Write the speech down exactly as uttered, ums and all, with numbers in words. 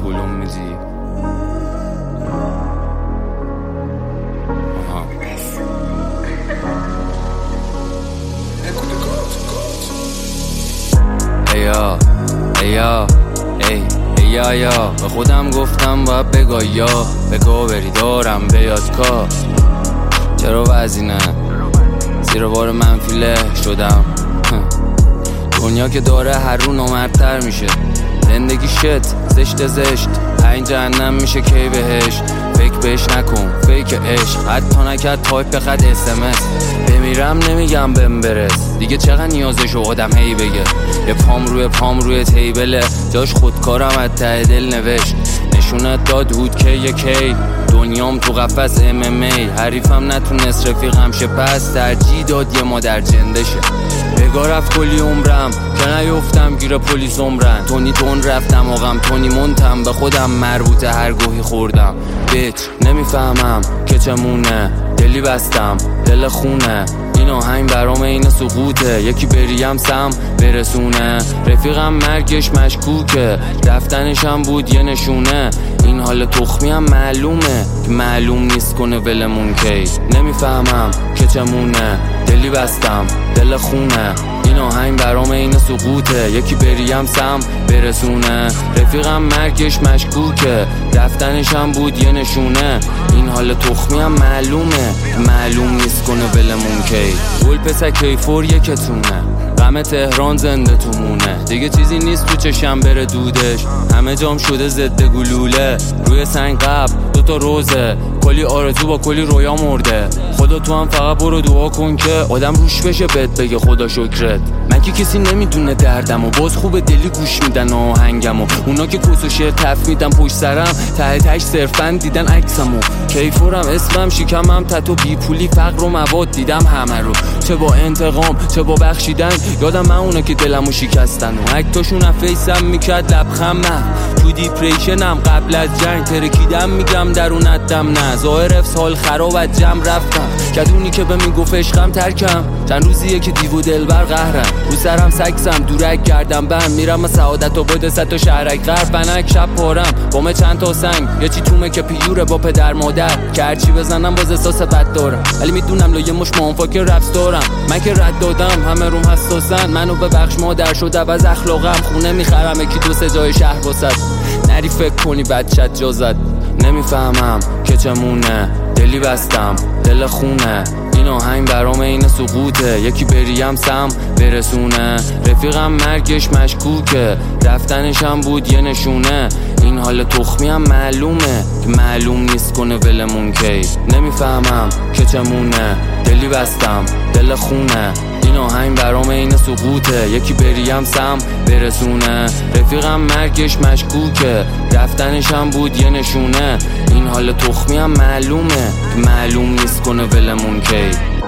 گلوم میدی. ایا ایا ای ایا یا به خودم گفتم باید بگا یا بگو بری دارم بیاد کار. چرا وزینه زیر بار منفیله شدم. دنیا که داره هر رو نامردتر میشه. زندگی شت زشت زشت این جهنم میشه کی بهش. فکر بهش نکن فیک عشق حتی نکرد تایپ بخد اسمس. بمیرم نمیگم بهم برس دیگه چقدر نیازشو آدم هی بگه. یه پام روی پام روی تیبله جاش خودکارم از ته دل نوشت. نشونت داد هود که یکی دنیام تو قفس ام ام ای. حریفم نتونست رفیقم شه پس ترجیح داد یه مادر جنده شه. بگاه رفت کلی عمرم که نیفتم گیر پلیس عمرن. تونی تون رفتم آقم تونی منتم به خودم مربوطه هر گوهی خوردم. بیچ نمیفهمم که چمونه دلی بستم دل خونه. این آهنگ برام این سقوطه یکی بریم سم برسونه. رفیقم مرگش مشکوکه رفتنشم بود یه نشونه. این حال تخمی هم معلومه که معلوم نیست کنه ولمون کی. نمیفهمم که چمونه دلی بستم دل خونه. این آهنگ برام این سقوطه یکی بریم سم برسونه. رفیقم مرگش مشکوکه رفتنشم بود یه نشونه. این حال تخمی هم معلومه معلوم نیست کنه ولمون کی. گل پسک کیفور یکتونه غم تهران زنده تو مونه. دیگه چیزی نیست تو چشم بره دودش همه جام شده ضد گلوله. روی سنگ قبل دوتا روزه کلی آرزو با کلی رویا مرده. خدا تو هم فقط برو دعا کن که آدم روش بشه بهت بگه خدا شکرت. من که کسی نمیدونه دردم و باز خوب دلی گوش میدن آهنگم و اونا که کس و شعر تف میدن پشت سرم ته تش صرفن دیدن عکسمو. کیفورم اسمم شکمم تتو بی پولی فقر و مواد دیدم همه رو. چه با انتقام چه با بخشیدن یادم من اونا که دلمو شکستن و اکتاشون فیسم میکرد لبخمه. تو دیپریشنم قبل از جنگ ترکیدم میگم درونت دم نه. ظاهر افس حال خراب از جمع رفتم کدونی که به میگفت عشقم ترکم. چند روزیه که دیو دلبر قهرم رو سرم سکسم دورک گردم بند. میرم سعادت و بده ست و شهرک غرب بنک شب پارم بامه چند تا سنگ. یه چی تومه که پیوره با پدر مادر که هرچی بزنم باز احساس بد دارم. ولی میدونم لایه مش منفاک رپس دارم. من که رد دادم همه روم حساسن. منو ببخش مادر شده از اخلاقم. خونه میخرم یکی دو سه جای شهر واسد نری فکر کنی بچت جازد. نمیفهمم که چمونه دلی بستم دل خونه. این آهنگ برام این سقوطه یکی بریم سم برسونه. رفیقم مرگش مشکوکه رفتنشم بود یه نشونه. این حال تخمی هم معلومه که معلوم نیست کنه ولمون کی. نمیفهمم که چمونه دلی بستم دل خونه. این آهنگ برام این سقوطه یکی بریم سم برسونه. رفیقم مرگش مشکوکه رفتنشم بود یه نشونه. این حال تخمی هم معلومه که معلوم نیست کنه ولمون کی.